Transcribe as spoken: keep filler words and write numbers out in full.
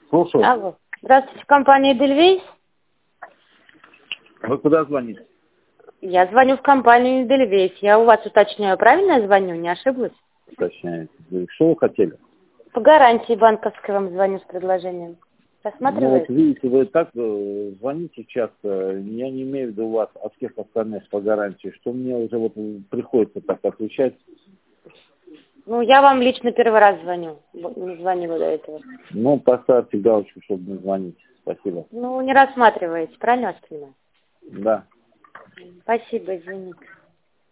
Слушаю. Алло. Здравствуйте, компания Эдельвейс. Вы куда звоните? Я звоню в компанию Эдельвейс. Я у вас уточняю, правильно я звоню, не ошиблась? Уточняете. Вы что вы хотели? По гарантии банковской вам звоню с предложением. Ну, Рассматриваете? вот видите, вы так э, звоните часто, я не имею в виду вас, а всех остальных по гарантии, что мне уже вот приходится так отвечать. Ну, я вам лично первый раз звоню. Не звонила до этого. Ну, поставьте галочку, чтобы не звонить. Спасибо. Ну, не рассматриваете, правильно я вас понимаю? Да. Спасибо, извините.